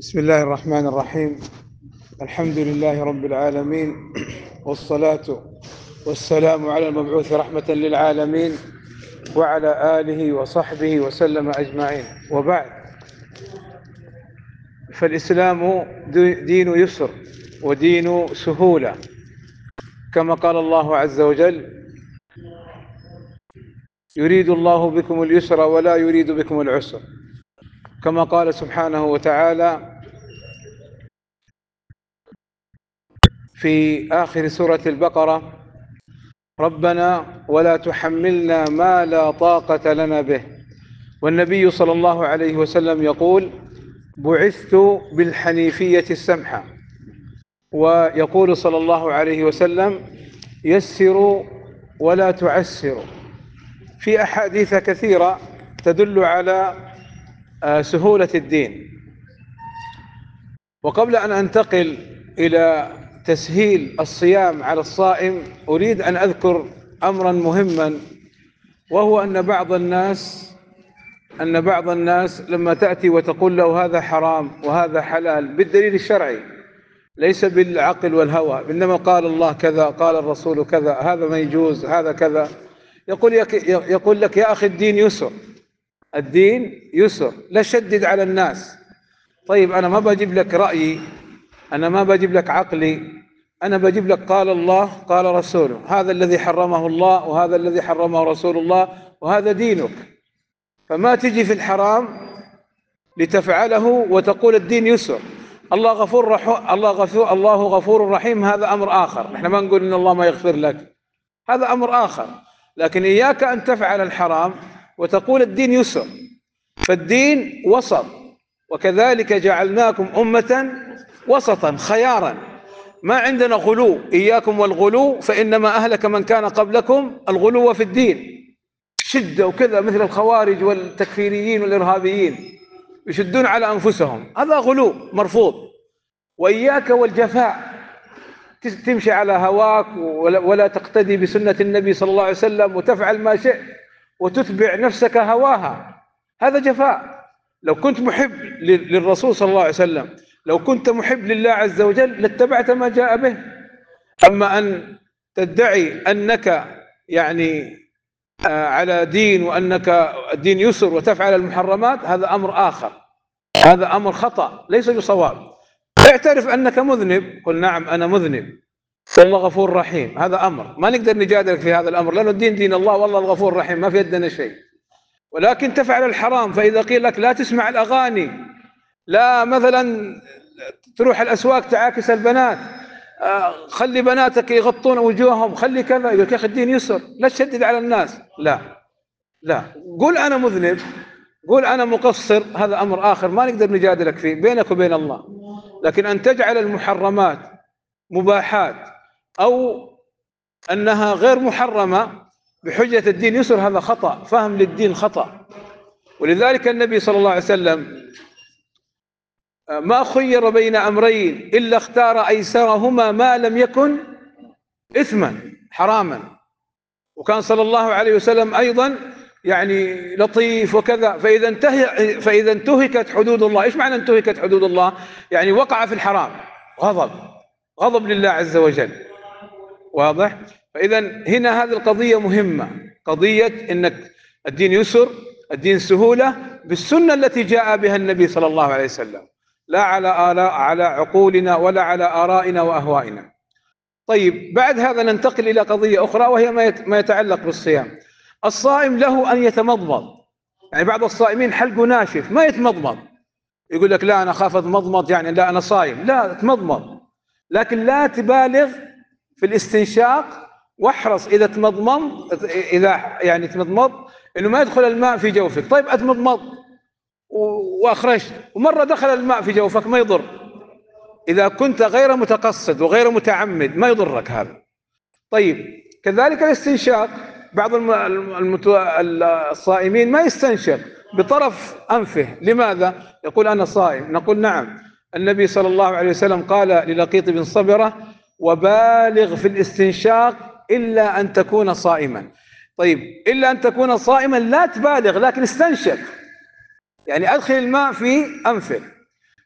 بسم الله الرحمن الرحيم. الحمد لله رب العالمين، والصلاة والسلام على المبعوث رحمة للعالمين وعلى آله وصحبه وسلم أجمعين، وبعد، فالإسلام دين يسر ودين سهولة، كما قال الله عز وجل: يريد الله بكم اليسر ولا يريد بكم العسر. كما قال سبحانه وتعالى في آخر سورة البقرة: ربنا ولا تحملنا ما لا طاقة لنا به. والنبي صلى الله عليه وسلم يقول: بعثت بالحنيفية السمحة. ويقول صلى الله عليه وسلم: يسروا ولا تعسروا. في أحاديث كثيرة تدل على سهولة الدين. وقبل أن أنتقل إلى تسهيل الصيام على الصائم، أريد أن أذكر أمرا مهما، وهو أن بعض الناس لما تأتي وتقول له هذا حرام وهذا حلال بالدليل الشرعي، ليس بالعقل والهوى، إنما قال الله كذا، قال الرسول كذا، هذا ما يجوز، هذا كذا، يقول لك: يا أخي، الدين يسر، الدين يسر، لا شدد على الناس. طيب، أنا ما بجيب لك رأيي، أنا ما بجيب لك عقلي، أنا بجيب لك قال الله قال رسوله، هذا الذي حرمه الله وهذا الذي حرمه رسول الله، وهذا دينك. فما تجي في الحرام لتفعله وتقول الدين يسر. الله غفور رحيم، هذا أمر آخر. نحن ما نقول إن الله ما يغفر لك، هذا أمر آخر. لكن إياك أن تفعل الحرام وتقول الدين يسر. فالدين وسط، وكذلك جعلناكم أمة وسطا خيارا. ما عندنا غلو، إياكم والغلو، فإنما أهلك من كان قبلكم الغلو في الدين، شدة وكذا، مثل الخوارج والتكفيريين والإرهابيين يشدون على أنفسهم، هذا غلو مرفوض. وإياك والجفاء، تمشي على هواك ولا تقتدي بسنة النبي صلى الله عليه وسلم وتفعل ما شئت وتتبع نفسك هواها، هذا جفاء. لو كنت محب للرسول صلى الله عليه وسلم، لو كنت محب لله عز وجل، لاتبعت ما جاء به. أما أن تدعي أنك على دين، وأنك الدين يسر، وتفعل المحرمات، هذا أمر آخر، هذا أمر خطأ ليس بصواب. اعترف أنك مذنب، قل نعم أنا مذنب، والله غفور رحيم، هذا أمر ما نقدر نجادلك في هذا الأمر، لأنه الدين دين الله، والله الغفور الرحيم، ما في يدنا شيء. ولكن تفعل الحرام، فإذا قيل لك لا تسمع الأغاني، لا مثلا تروح الأسواق تعاكس البنات، خلي بناتك يغطون وجوههم، خلي كذا، يقول يا أخي الدين يسر، لا تشدد على الناس. لا، قول أنا مذنب، قول أنا مقصر، هذا أمر آخر ما نقدر نجادلك فيه، بينك وبين الله. لكن أن تجعل المحرمات مباحات أو أنها غير محرمة بحجة الدين يسر، هذا خطأ، فهم للدين خطأ. ولذلك النبي صلى الله عليه وسلم ما خير بين أمرين إلا اختار أيسرهما ما لم يكن إثما حراما. وكان صلى الله عليه وسلم أيضا لطيف وكذا. فإذا انتهكت حدود الله، إيش معنى انتهكت حدود الله؟ وقع في الحرام، غضب لله عز وجل، واضح؟ فإذا هنا هذه القضية مهمة، قضية إنك الدين يسر، الدين سهولة بالسنة التي جاء بها النبي صلى الله عليه وسلم، لا على عقولنا ولا على آرائنا وأهوائنا. طيب، بعد هذا ننتقل إلى قضية أخرى، وهي ما يتعلق بالصيام. الصائم له أن يتمضمض. بعض الصائمين حلقه ناشف ما يتمضمض، يقول لك لا أنا خاف أتمضمض، لا أنا صايم، لا تمضمض، لكن لا تبالغ في الاستنشاق، واحرص إذا تمضمض تمضمض إنه ما يدخل الماء في جوفك. طيب، أتمضمض وأخرجت، ومرة دخل الماء في جوفك، ما يضر، إذا كنت غير متقصد وغير متعمد ما يضرك هذا. طيب، كذلك الاستنشاق، بعض الصائمين ما يستنشق بطرف أنفه، لماذا؟ يقول أنا صائم. نقول نعم، النبي صلى الله عليه وسلم قال للقيط بن صبرة: وبالغ في الاستنشاق إلا أن تكون صائما. طيب، إلا أن تكون صائما، لا تبالغ، لكن استنشق، أدخل الماء في أنفه.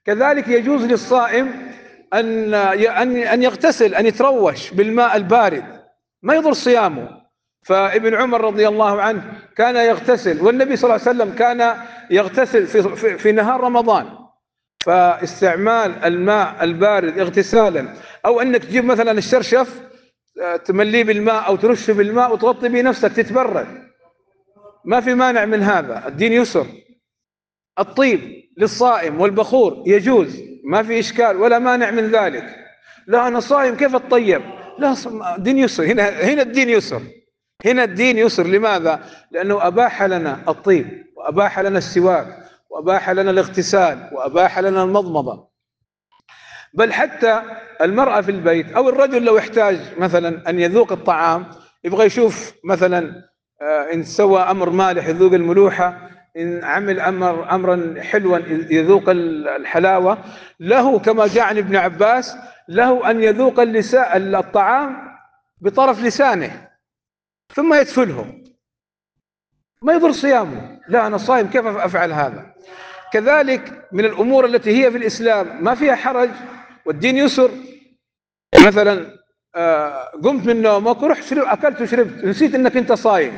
كذلك يجوز للصائم أن يغتسل، أن يتروش بالماء البارد، ما يضر صيامه. فابن عمر رضي الله عنه كان يغتسل، والنبي صلى الله عليه وسلم كان يغتسل في نهار رمضان. فاستعمال الماء البارد اغتسالا، أو أنك تجيب مثلا الشرشف تمليه بالماء أو ترشه بالماء وتغطي به نفسك تتبرد، ما في مانع من هذا، الدين يسر. الطيب للصائم والبخور يجوز، ما في إشكال ولا مانع من ذلك. لا أنا صائم كيف أتطيب؟ لا، الدين يسر. هنا الدين يسر، هنا الدين يسر. لماذا؟ لأنه أباح لنا الطيب، وأباح لنا السواك، وأباح لنا الاغتسال، وأباح لنا المضمضة. بل حتى المرأة في البيت أو الرجل لو يحتاج مثلا أن يذوق الطعام، يبغى يشوف مثلا إن سوى أمر مالح يذوق الملوحة، إن عمل أمرا حلوا يذوق الحلاوة، له كما جاء عن ابن عباس له أن يذوق الطعام بطرف لسانه ثم يدفله، ما يضر صيامه. لا أنا صائم كيف أفعل هذا؟ كذلك من الأمور التي هي في الإسلام ما فيها حرج والدين يسر. مثلا قمت من نومك ورحت أكلت وشربت، نسيت أنك أنت صايم،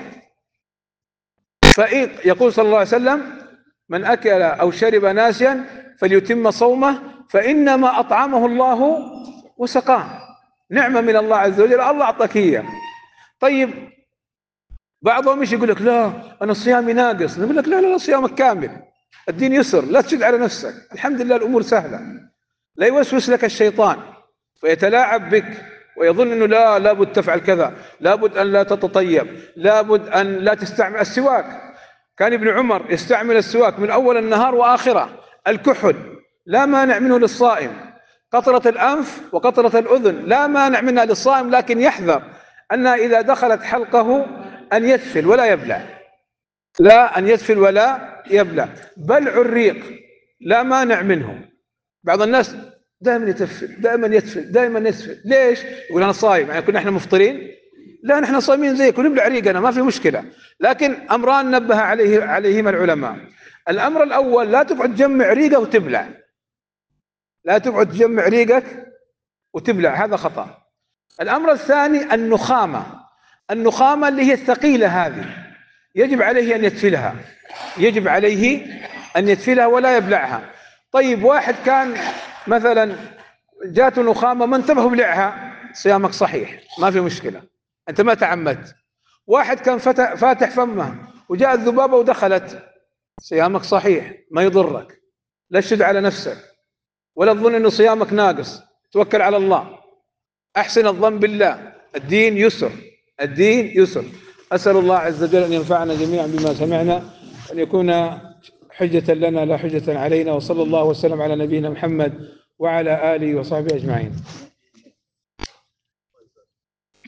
يقول صلى الله عليه وسلم: من أكل أو شرب ناسيا فليتم صومه فإنما أطعمه الله وسقاه. نعمة من الله عز وجل، الله أعطاك إياه. طيب بعضهم ايش يقول لك؟ لا أنا صيامي ناقص. نقول لك: لا لا لا، صيامك كامل، الدين يسر، لا تشد على نفسك، الحمد لله الأمور سهلة. لا يوسوس لك الشيطان فيتلاعب بك ويظن أنه لا لابد تفعل كذا، لابد أن لا تتطيب، لابد أن لا تستعمل السواك. كان ابن عمر يستعمل السواك من أول النهار وآخره. الكحل لا مانع منه للصائم، قطرة الأنف وقطرة الأذن لا مانع منها للصائم، لكن يحذر أنها إذا دخلت حلقه أن يدفل ولا يبلع، لا أن يدفل ولا يبلع. بلع الريق لا مانع منه. بعض الناس دائما يتفل، دائما يدفل، دائما يدفل. ليش؟ يقول أنا صايم، يعني كنا احنا مفطرين؟ لا نحن صايمين زيك ونبلع ريقنا ما في مشكلة. لكن أمران نبه عليهما العلماء. الأمر الأول: لا تقعد تجمع ريقك وتبلع، لا تقعد تجمع ريقك وتبلع، هذا خطأ. الأمر الثاني: النخامة اللي هي الثقيلة هذه يجب عليه أن يدفلها، يجب عليه أن يدفلها ولا يبلعها. طيب واحد كان مثلا جاته نخامة ما انتبه وبلعها، صيامك صحيح ما في مشكلة، أنت ما تعمدت. واحد كان فاتح فمه وجاء الذبابة ودخلت، صيامك صحيح ما يضرك، لا تشد على نفسك ولا تظن أنه صيامك ناقص، توكل على الله، أحسن الظن بالله. الدين يسر، الدين يسر. أسأل الله عز وجل أن ينفعنا جميعا بما سمعنا، وأن يكون حجة لنا لا حجة علينا. وصلى الله وسلم على نبينا محمد وعلى آله وصحبه أجمعين.